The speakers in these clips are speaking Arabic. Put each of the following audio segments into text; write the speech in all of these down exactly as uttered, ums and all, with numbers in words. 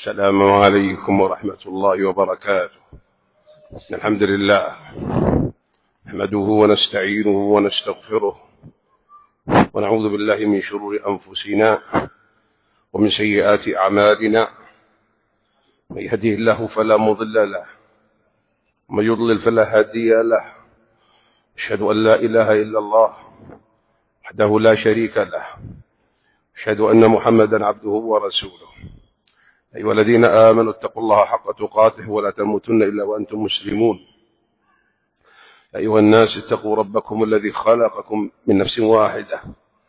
السلام عليكم ورحمة الله وبركاته. الحمد لله نحمده ونستعينه ونستغفره ونعوذ بالله من شرور أنفسنا ومن سيئات أعمالنا، من يهده الله فلا مضل له ومن يضلل فلا هادي له. أشهد أن لا إله إلا الله وحده لا شريك له، أشهد أن محمدا عبده ورسوله. أيها الذين آمنوا اتقوا الله حق تقاته ولا تموتن إلا وأنتم مسلمون. أيها الناس اتقوا ربكم الذي خلقكم من نفس واحدة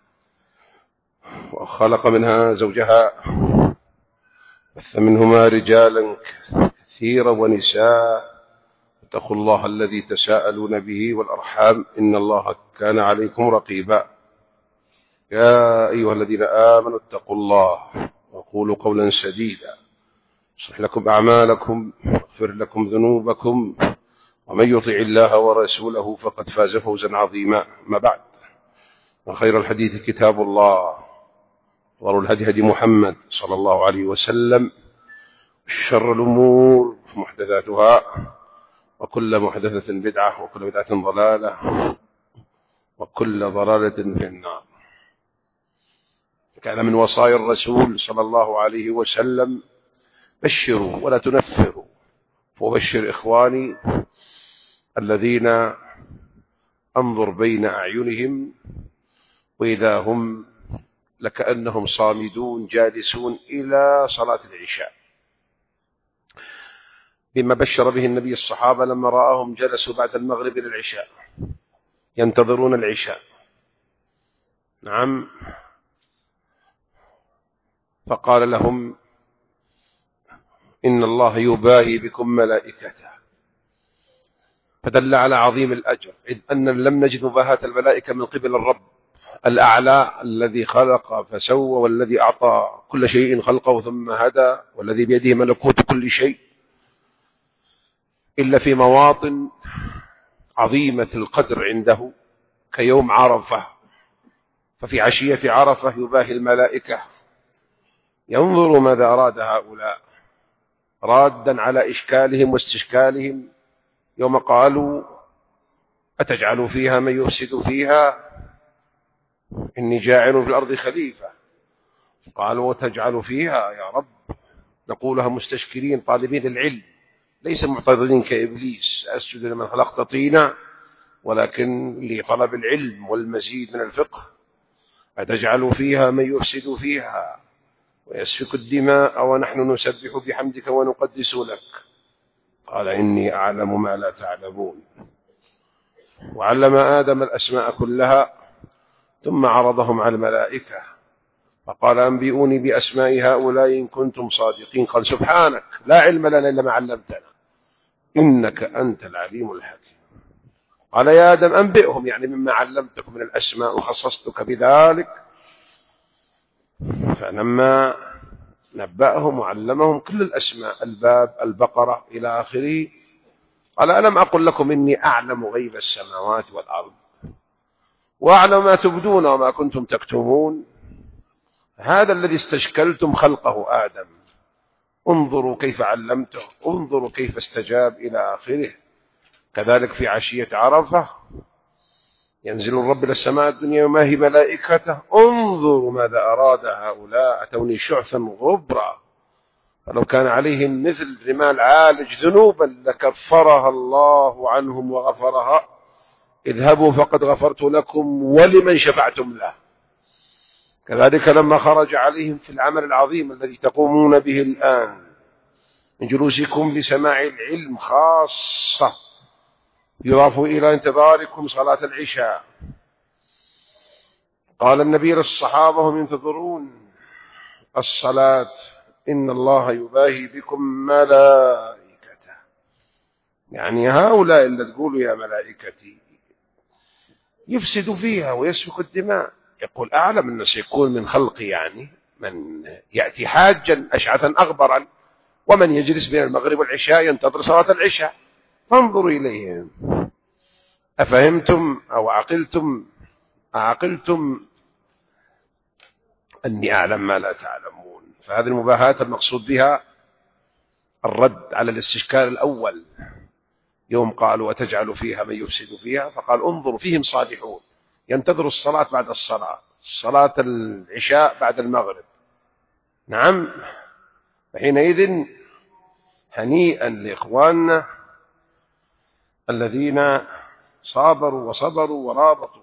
وخلق منها زوجها، بث منهما رجالا كثيرا ونساء. اتقوا الله الذي تساءلون به والأرحام إن الله كان عليكم رقيبا. يا أيها الذين آمنوا اتقوا الله وقولوا قولا سديدا يصلح لكم أعمالكم ويغفر لكم ذنوبكم، ومن يطع الله ورسوله فقد فاز فوزا عظيما. ما بعد، وخير الحديث كتاب الله، وخير الهدي هدي محمد صلى الله عليه وسلم، شر الأمور محدثاتها، وكل محدثة بدعة، وكل بدعة ضلالة، وكل ضلالة في النار. كان من وصايا الرسول صلى الله عليه وسلم: بشروا ولا تنفروا. وبشر إخواني الذين أنظر بين أعينهم وإذا هم لكأنهم صامدون جالسون إلى صلاة العشاء، بما بشر به النبي الصحابة لما رآهم جلسوا بعد المغرب إلى العشاء ينتظرون العشاء. نعم، فقال لهم: إن الله يباهي بكم ملائكته، فدل على عظيم الأجر، إذ أن لم نجد مباهاة الملائكة من قبل الرب الأعلى الذي خلق فسوى، والذي أعطى كل شيء خلقه ثم هدى، والذي بيده ملكوت كل شيء، إلا في مواطن عظيمة القدر عنده كيوم عرفة. ففي عشية عرفة يباهي الملائكة، ينظر ماذا أراد هؤلاء، رادا على إشكالهم واستشكالهم يوم قالوا: أتجعل فيها من يفسد فيها إني جاعل في الأرض خليفة. قالوا: وتجعل فيها يا رب؟ نقولها مستشكرين طالبين العلم، ليس معترضين كإبليس: أسجد لمن خلقت طينا، ولكن لطلب العلم والمزيد من الفقه. أتجعل فيها من يفسد فيها ويسفك الدماء ونحن نسبح بحمدك ونقدس لك؟ قال: إني أعلم ما لا تعلمون. وعلم آدم الأسماء كلها ثم عرضهم على الملائكة فقال: أنبئوني بأسماء هؤلاء إن كنتم صادقين. قال: سبحانك لا علم لنا إلا ما علمتنا إنك أنت العليم الحكيم. قال: يا آدم أنبئهم، يعني مما علمتك من الأسماء وخصصتك بذلك. فلما نبأهم وعلمهم كل الأسماء، الباب، البقرة، إلى آخره، قال: ألم أقل لكم إني أعلم غيب السماوات والأرض وأعلم ما تبدون وما كنتم تكتمون؟ هذا الذي استشكلتم خلقه آدم، انظروا كيف علمته، انظروا كيف استجاب، إلى آخره. كذلك في عشية عرفة ينزل الرب إلى السماء الدنيا يماهي ملائكته: انظروا ماذا أراد هؤلاء، أتوني شعثا غبرا، فلو كان عليهم مثل رمال عالج ذنوبا لكفرها الله عنهم وغفرها. اذهبوا فقد غفرت لكم ولمن شفعتم له. كذلك لما خرج عليهم في العمل العظيم الذي تقومون به الآن من جلوسكم لسماع العلم خاصة، يضاف إلى انتظاركم صلاة العشاء، قال النبي للصحابة هم ينتظرون الصلاة: إن الله يباهي بكم ملائكته. يعني هؤلاء اللي تقولوا يا ملائكتي يفسد فيها ويسفك الدماء، يقول: أعلم أنه سيكون من خلقي، يعني من يأتي حاجا أشعثا أغبرا، ومن يجلس بين المغرب والعشاء ينتظر صلاة العشاء، فانظروا إليهم. أفهمتم أو عقلتم أعقلتم أني أعلم ما لا تعلمون؟ فهذه المباهاة المقصود بها الرد على الاستشكال الأول يوم قالوا وتجعل فيها من يفسد فيها، فقال انظروا فيهم صالحون ينتظر الصلاة بعد الصلاة، صلاة العشاء بعد المغرب. نعم، فحينئذ هنيئا لإخواننا الذين صابروا وصبروا ورابطوا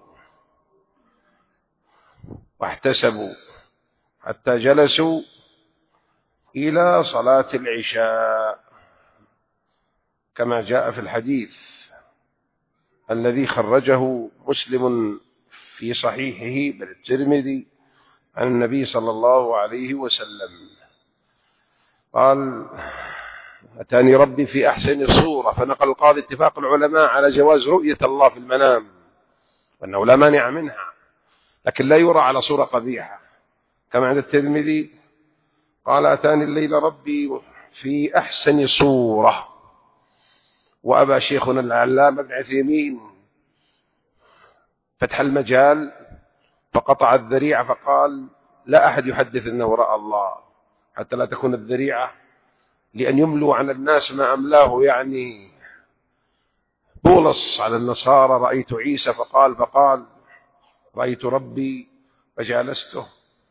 واحتسبوا حتى جلسوا إلى صلاة العشاء، كما جاء في الحديث الذي خرجه مسلم في صحيحه بل الترمذي عن النبي صلى الله عليه وسلم قال أتاني ربي في أحسن صورة، فنقل القاضي اتفاق العلماء على جواز رؤية الله في المنام وأنه لا مانع منها، لكن لا يرى على صورة قبيحة، كما عند الترمذي قال أتاني الليل ربي في أحسن صورة. وأبى شيخنا العلامة ابن عثيمين فتح المجال فقطع الذريعة فقال لا أحد يحدث أنه رأى الله، حتى لا تكون الذريعة لأن يملوا على الناس ما أملاه يعني بولس على النصارى رأيت عيسى فقال فقال رأيت ربي فجالسته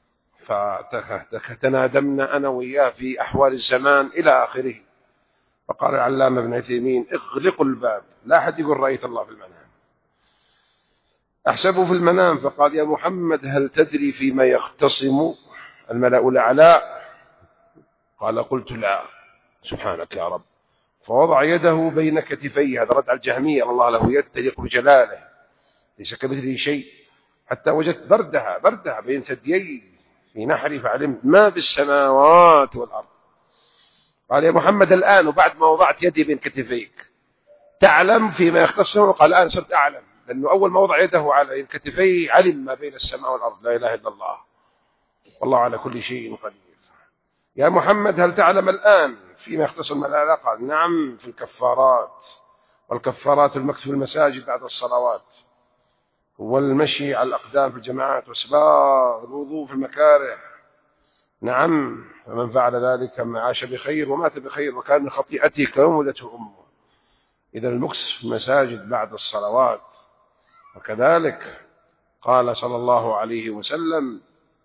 فتنادمنا أنا وإياه في أحوال الزمان إلى آخره. فقال العلامة ابن عثيمين اغلقوا الباب، لا أحد يقول رأيت الله في المنام. أحسبه في المنام فقال يا محمد هل تدري فيما يختصم الملأ الأعلى؟ قال قلت لا. سبحانك يا رب. فوضع يده بين كتفيه، هذا رد على الجهمية، الله له يد تليق بجلاله ليس كمثله شيء، حتى وجدت بردها بردها بين ثديي في نحري فعلمت ما في السماوات والأرض. قال يا محمد الآن وبعد ما وضعت يدي بين كتفيك تعلم فيما يختصه؟ قال الآن صرت أعلم، لأنه أول ما وضع يده على كتفيه علم ما بين السماء والأرض، لا إله إلا الله والله على كل شيء قدير. يا محمد هل تعلم الآن فيما يختص الملائكة؟ قال نعم في الكفارات، والكفارات المكث في المساجد بعد الصلوات، والمشي على الأقدام في الجماعات، واسباغ الوضوء في المكاره. نعم فمن فعل ذلك ما عاش بخير ومات بخير وكان من خطيئته كيوم ولدته أمه. إذا المكث في المساجد بعد الصلوات. وكذلك قال صلى الله عليه وسلم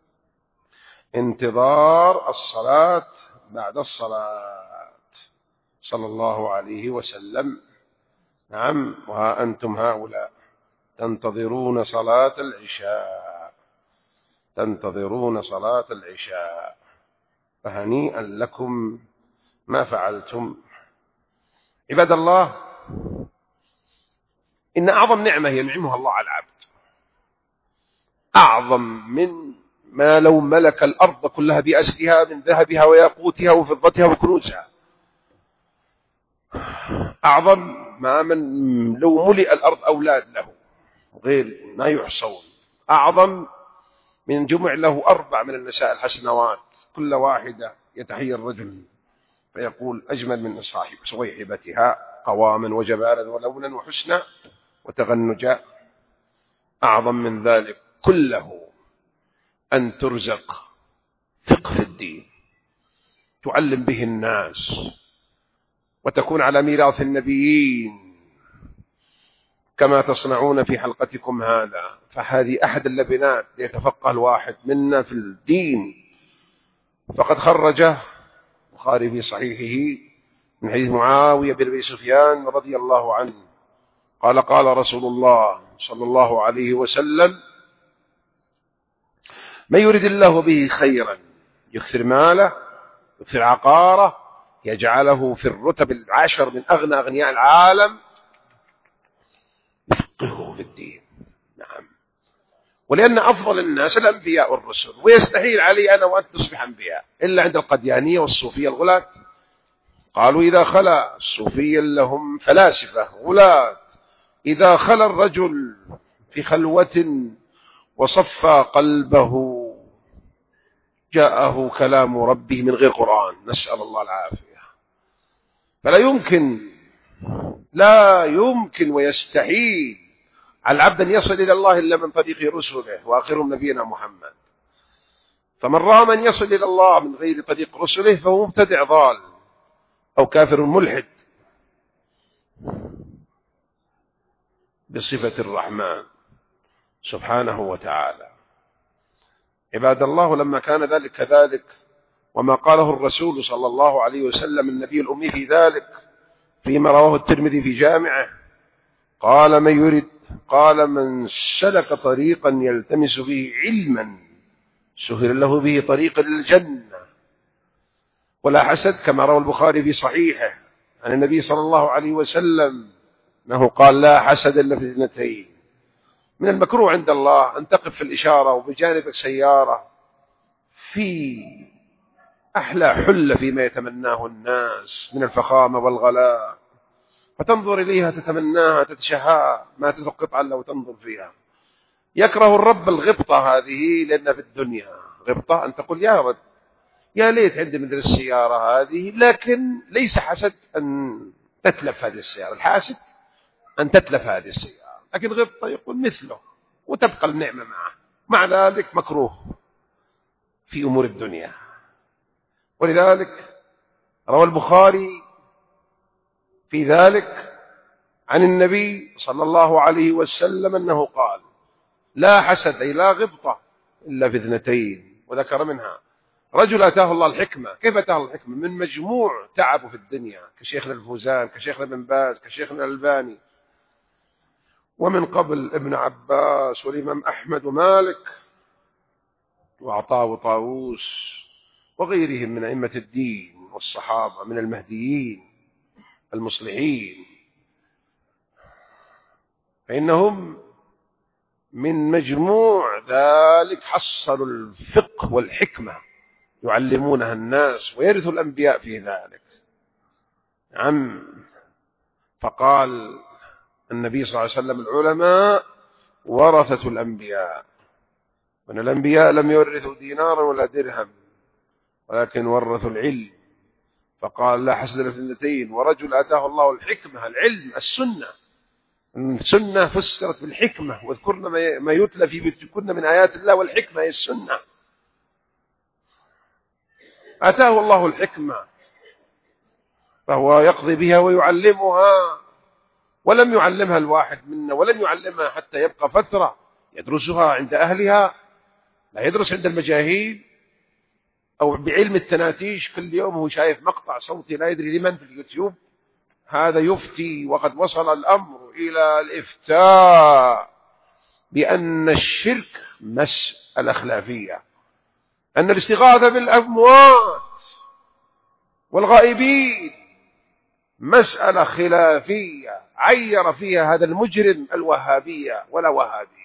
انتظار الصلاة بعد الصلاة صلى الله عليه وسلم. نعم وها أنتم هؤلاء تنتظرون صلاة العشاء، تنتظرون صلاة العشاء، فهنيئا لكم ما فعلتم. عباد الله، إن أعظم نعمة ينعمها الله على العبد، أعظم من ما لو ملك الأرض كلها بأسرها من ذهبها وياقوتها وفضتها وكنوزها، أعظم ما من لو ملئ الأرض أولاد له غير ما يحصون، أعظم من جمع له أربع من النساء الحسنوات كل واحدة يتحير الرجل فيقول أجمل من صاحب صويحبتها قواما وجبالا ولونا وحسنا وتغنجا. أعظم من ذلك كله أن ترزق فقه في الدين تعلم به الناس وتكون على ميراث النبيين كما تصنعون في حلقتكم هذا. فهذه أحد اللبنات ليتفقه الواحد منا في الدين. فقد خرجه البخاري في صحيحه من حديث معاوية بن أبي سفيان رضي الله عنه قال قال رسول الله صلى الله عليه وسلم من يريد الله به خيرا يكثر ماله يكثر عقاره يجعله في الرتب العشر من أغنى أغنياء العالم يفقهه في الدين. نعم، ولأن أفضل الناس الأنبياء والرسل، ويستحيل علي أنا وأنت نصبح أنبياء إلا عند القديانية والصوفية الغلاة. قالوا إذا خلا الصوفية لهم فلاسفة غلاة، إذا خلا الرجل في خلوة وصفى قلبه جاءه كلام ربه من غير قرآن، نسأل الله العافية. فلا يمكن لا يمكن ويستحيل على العبد أن يصل إلى الله إلا من طريق رسله وآخرهم نبينا محمد. فمن رأى من يصل إلى الله من غير طريق رسله فهو مبتدع ضال، أو كافر ملحد بصفة الرحمن سبحانه وتعالى. عباد الله، لما كان ذلك كذلك وما قاله الرسول صلى الله عليه وسلم النبي الأمي في ذلك فيما رواه الترمذي في جامعه، قال من يرد قال من سلك طريقا يلتمس به علما سهل له به طريقا للجنة. ولا حسد كما روى البخاري في صحيحه عن النبي صلى الله عليه وسلم أنه قال لا حسد إلا في اثنتين. من المكروه عند الله أن تقف في الإشارة وبجانبك سيارة في أحلى حلة فيما يتمناه الناس من الفخامة والغلاء، فتنظر إليها تتمناها تتشهاها ما تترك قطعا لو تنظر فيها. يكره الرب الغبطة هذه، لأن في الدنيا غبطة أن تقول يا رب يا ليت عندي مثل السيارة هذه، لكن ليس حسد أن تتلف هذه السيارة، الحاسد أن تتلف هذه السيارة، لكن غبطة يقول مثله وتبقى النعمة معه. مع ذلك مكروه في أمور الدنيا. ولذلك روى البخاري في ذلك عن النبي صلى الله عليه وسلم أنه قال لا حسد أي لا غبطة إلا في اثنتين، وذكر منها رجل أتاه الله الحكمة. كيف أتاه الله الحكمة؟ من مجموع تعبه في الدنيا كشيخنا الفوزان كشيخنا بن باز كشيخنا الألباني، ومن قبل ابن عباس والإمام أحمد ومالك وعطاء وطاووس وغيرهم من أئمة الدين والصحابة من المهديين المصلحين، فإنهم من مجموع ذلك حصلوا الفقه والحكمة يعلمونها الناس ويرث الأنبياء في ذلك. نعم. فقال النبي صلى الله عليه وسلم العلماء ورثة الأنبياء، وأن الأنبياء لم يورثوا دينارا ولا درهم ولكن ورثوا العلم. فقال لا حسد إلا في اثنتين، ورجل آتاه الله الحكمة العلم السنة. السنة فسرت بالحكمة، واذكرنا ما يتلى في بيوتكن من آيات الله، والحكمة هي السنة. آتاه الله الحكمة فهو يقضي بها ويعلمها، ولم يعلمها الواحد منا، ولن يعلمها حتى يبقى فترة يدرسها عند أهلها، لا يدرس عند المجاهيل أو بعلم التناتيش كل يوم هو شايف مقطع صوتي لا يدري لمن في اليوتيوب، هذا يفتي. وقد وصل الأمر إلى الإفتاء بأن الشرك مسألة خلافية، أن الاستغاثة بالأموات والغائبين مسألة خلافية عير فيها هذا المجرم الوهابية ولا وهابية.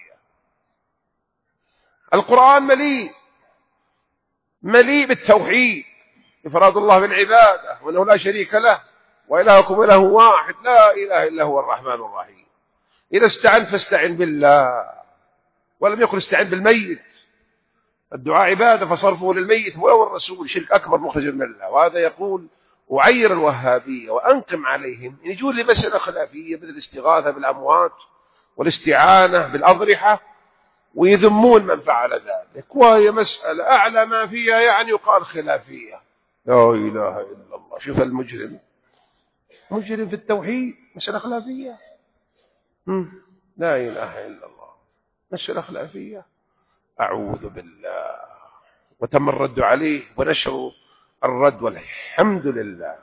القرآن مليء مليء بالتوحيد، إفراد الله بالعبادة وأنه لا شريك له وإلهكم إله واحد لا إله إلا هو الرحمن الرحيم. إذا استعن فاستعن بالله، ولم يقل استعن بالميت. الدعاء عبادة فصرفه للميت هو والرسول شرك أكبر مخرج من الله. وهذا يقول وعير الوهابية وأنقم عليهم إن يجون لمسألة خلافية مثل الاستغاثة بالأموات والاستعانة بالأضرحة، ويذمون من فعل ذلك، وهي مسألة أعلى ما فيها يعني يقال خلافية. لا إله إلا الله. شوف المجرم مجرم في التوحيد، مسألة خلافية. لا إله إلا الله، مسألة خلافية. أعوذ بالله. وتم الرد عليه ونشر الرد والحمد لله.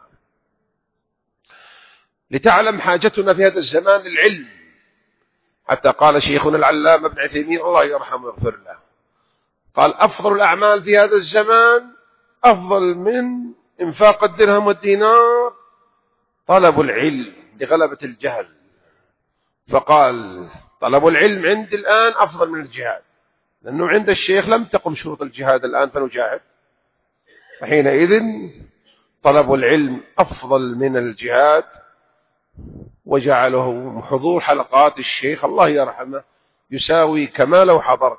لتعلم حاجتنا في هذا الزمان للعلم، حتى قال شيخنا العلامة ابن عثيمين الله يرحمه ويغفر له، قال أفضل الأعمال في هذا الزمان أفضل من إنفاق الدرهم والدينار طلب العلم لغلبة الجهل. فقال طلب العلم عند الآن أفضل من الجهاد، لأنه عند الشيخ لم تقم شروط الجهاد الآن فنجاهد، فحينئذ طلب العلم أفضل من الجهاد. وجعله حضور حلقات الشيخ الله يرحمه يساوي كما لو حضرت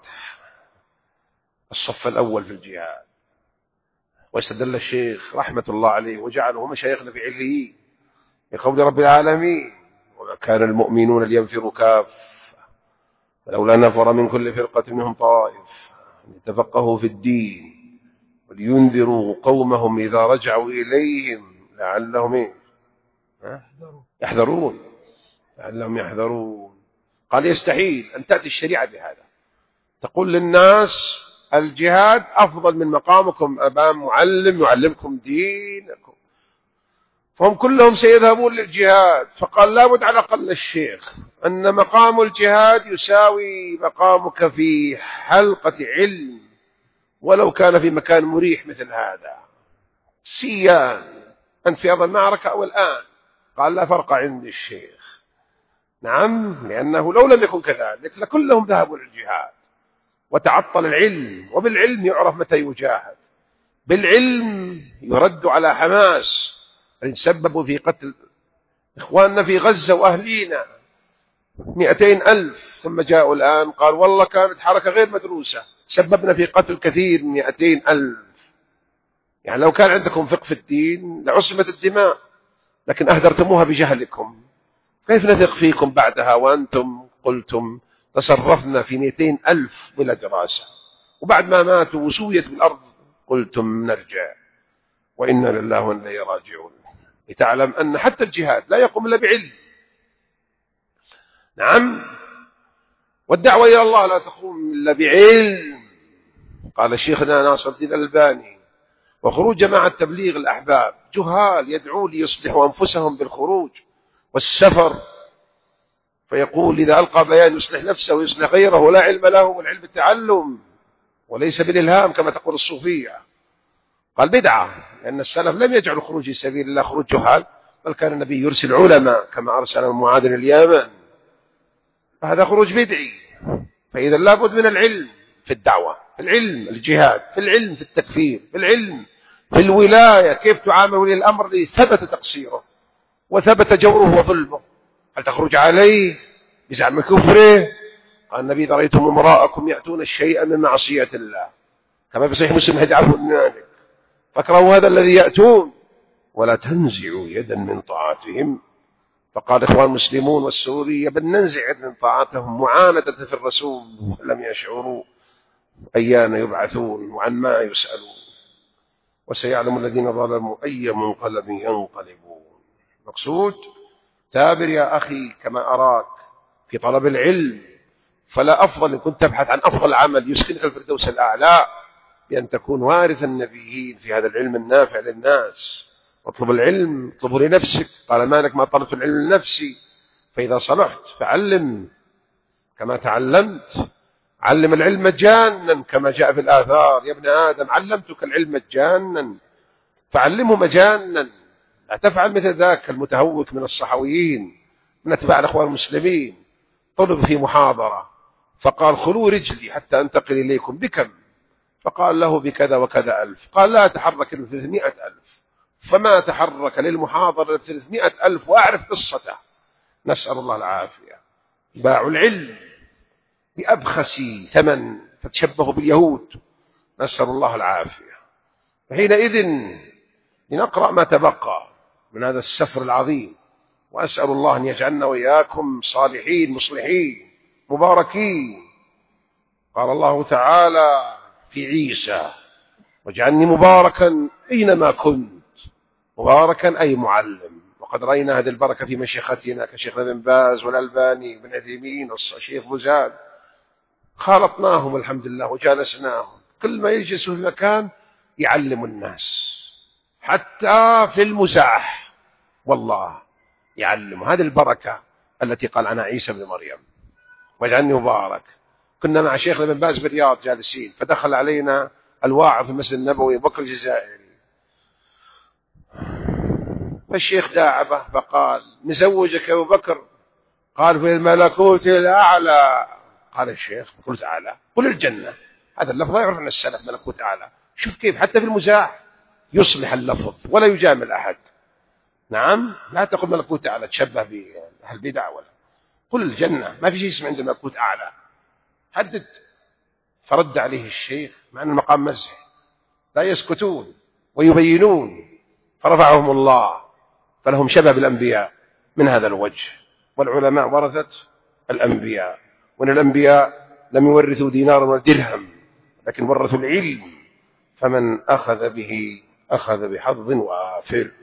الصف الأول في الجهاد. واستدل الشيخ رحمة الله عليه وجعله مشايخنا في عليين لقول رب العالمين وما كان المؤمنون لينفروا كافة فلولا نفر من كل فرقة منهم طائف ليتفقهوا في الدين ولينذروا قومهم إذا رجعوا إليهم لعلهم إيه؟ يحذرون لعلهم يحذرون. قال يستحيل أن تأتي الشريعة بهذا، تقول للناس الجهاد أفضل من مقامكم أمام معلم يعلمكم دينكم، فهم كلهم سيذهبون للجهاد. فقال لابد على الأقل الشيخ أن مقام الجهاد يساوي مقامك في حلقة علم، ولو كان في مكان مريح مثل هذا، سيان أنت في أرض المعركة أو الآن. قال لا فرق عند الشيخ. نعم، لأنه لو لم يكن كذلك لكلهم ذهبوا للجهاد وتعطل العلم، وبالعلم يعرف متى يجاهد، بالعلم يرد على حماس اللي سببوا في قتل إخواننا في غزة وأهلينا مئتين ألف، ثم جاءوا الآن قال والله كانت حركة غير مدروسة سببنا في قتل كثير مئتين ألف. يعني لو كان عندكم فقه في الدين لعصمت الدماء، لكن أهدرتموها بجهلكم. كيف نثق فيكم بعدها وأنتم قلتم تصرفنا في مئتين ألف بلا دراسة، وبعد ما ماتوا وسويت بالأرض قلتم نرجع، وإنا لله وإنا إليه راجعون. لتعلم أن حتى الجهاد لا يقوم إلا بعلم. نعم، والدعوة إلى الله لا تقوم إلا بعلم. قال شيخنا ناصر الدين الألباني وخروج جماعة تبليغ الأحباب جهال يدعون ليصلحوا أنفسهم بالخروج والسفر، فيقول إذا ألقى بيان يصلح نفسه ويصلح غيره ولا علم له، والعلم بالتعلم وليس بالإلهام كما تقول الصوفية. قال بدعة، لأن السلف لم يجعل الخروج في سبيل الله خروج جهال، بل كان النبي يرسل علماء كما أرسل معاذ اليمن، فهذا خروج بدعي. فإذا لابد من العلم في الدعوة، في العلم الجهاد، في العلم في التكفير، في العلم في الولاية، كيف تعامل ولي الأمر الذي ثبت تقصيره وثبت جوره وظلمه، هل تخرج عليه بزعم كفره؟ قال النبي إذا رأيتم امراءكم يأتون الشيء من معصية الله كما في صحيح مسلم هدعه ذلك فاكرهوا هذا الذي يأتون ولا تنزعوا يدا من طاعتهم. فقال إخوان المسلمون والسورية بل ننزع يدا من طاعتهم معاندة في الرسول ولم يشعروا أيان يبعثون وعن ما يسألون، وسيعلم الذين ظلموا أي منقلب ينقلبون. مقصود تابر يا أخي كما أراك في طلب العلم، فلا أفضل إن كنت تبحث عن أفضل عمل يسكنك الفردوس الأعلى بأن تكون وارث النبيين في هذا العلم النافع للناس. واطلب العلم اطلبه لنفسك، قال مالك ما طلبت العلم لنفسي، فإذا صلحت فعلم كما تعلمت، علم العلم مجانا كما جاء في الآثار، يا ابن آدم علمتك العلم مجانا فعلمه مجانا، لا تفعل مثل ذاك المتهوك من الصحويين من أتباع الأخوان المسلمين. طلب في محاضرة فقال خلوا رجلي حتى أنتقل إليكم، بكم؟ فقال له بكذا وكذا ألف. قال لا تحرك لثلاثمائة ألف، فما تحرك للمحاضرة لثلاثمائة ألف وأعرف قصته. نسأل الله العافية. باعوا العلم بأبخس ثمن فتشبهوا باليهود، نسأل الله العافية. فحينئذ لنقرأ ما تبقى من هذا السفر العظيم، وأسأل الله أن يجعلنا وإياكم صالحين مصلحين مباركين. قال الله تعالى في عيسى واجعلني مباركا أينما كنت، مباركا أي معلم. وقد رأينا هذه البركة في مشيختنا كشيخنا بن باز والألباني بن عثيمين والشيخ بوزاد، خالطناهم الحمد لله وجالسناهم، كل ما يجلسوا في مكان يعلم الناس، حتى في المزاح والله يعلم. هذه البركة التي قال عنها عيسى بن مريم واجعلني مبارك. كنا مع شيخنا بن باز بالرياض جالسين، فدخل علينا الواعظ في المسجد النبوي بكر الجزائري، فالشيخ داعبه فقال نزوجك يا أبو بكر؟ قال في الملكوت الأعلى. قال الشيخ ملكوت أعلى؟ قل الجنة. هذا اللفظ يعرف عن السلف ملكوت أعلى. شوف كيف حتى في المزاح يصلح اللفظ ولا يجامل أحد. نعم، لا تقل ملكوت أعلى تشبه بأهل البدع، ولا قل الجنة، ما في شيء اسمه عند ملكوت أعلى، حدد. فرد عليه الشيخ مع أن المقام مزح، لا يسكتون ويبينون، فرفعهم الله فلهم شبه بالأنبياء من هذا الوجه. والعلماء ورثة الأنبياء، وأن الأنبياء لم يورثوا دينارا ولا درهم، لكن ورثوا العلم، فمن أخذ به أخذ بحظ وافر.